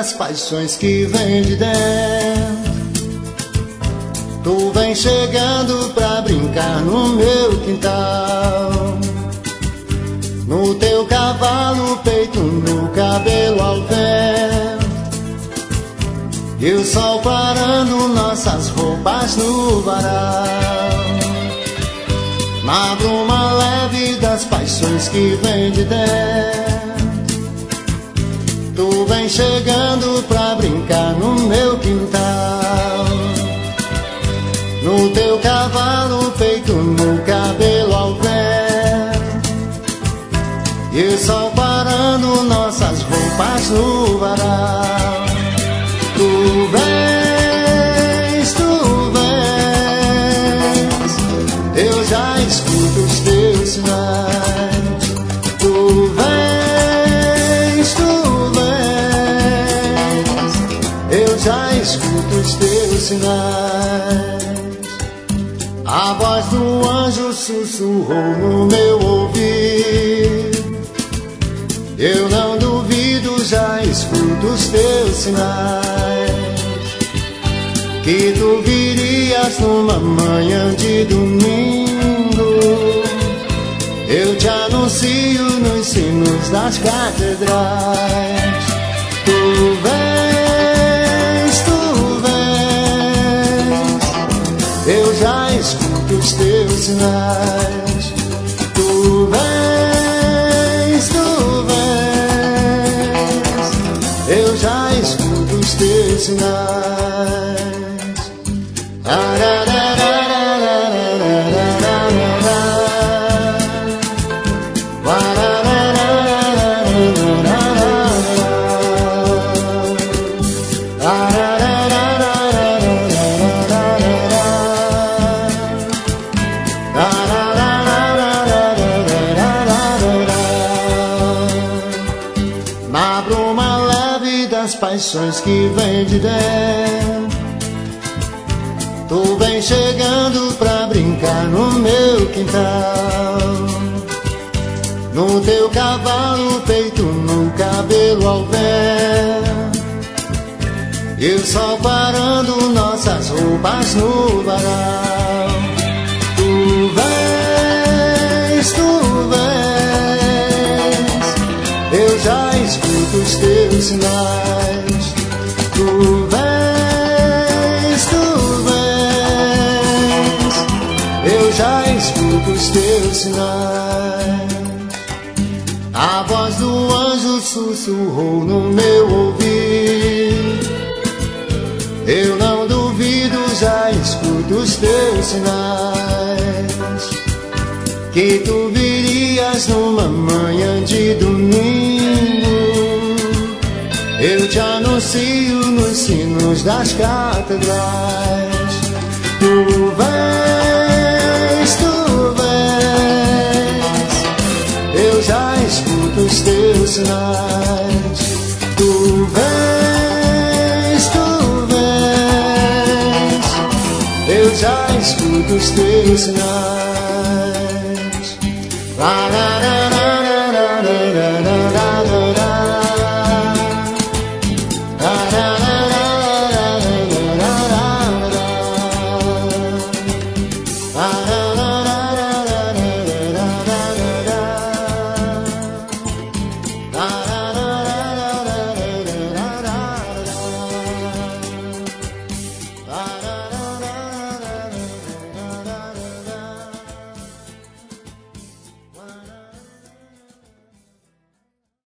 das paixões que vem de dentro. Tu vem chegando pra brincar no meu quintal. No teu cavalo, peito no cabelo ao vento, e o sol parando nossas roupas no varal. Na bruma leve das paixões que vem de dentro, tu vem chegando pra brincar no meu quintal. No teu cavalo, peito no cabelo ao vento, e o sol parando nossas roupas no varal. Tu vens, eu já escuto os teus sinais. Tu vens, eu já escuto os teus sinais. A voz do anjo sussurrou no meu ouvido. Eu não duvido, já escuto os teus sinais. Que tu virias numa manhã de domingo. Eu te anuncio nos sinos das catedrais. Tu vens, eu já escuto os teus sinais. Tu vens, eu já escuto os teus sinais. Na bruma leve das paixões que vem de dentro, tu vem chegando pra brincar no meu quintal. No teu cavalo, peito no cabelo ao vento, e o sol parando nossas roupas no varal. Tu vens, eu já escuto os teus sinais. Tu vens, eu já escuto os teus sinais. A voz do anjo sussurrou no meu ouvido. Eu não duvido, já escuto os teus sinais. Que tu virias numa manhã de domingo. Eu te anuncio nos sinos das catedrais. Tu vens, eu já escuto os teus sinais. Tu vens, eu já escuto os teus sinais. La la la la la la la.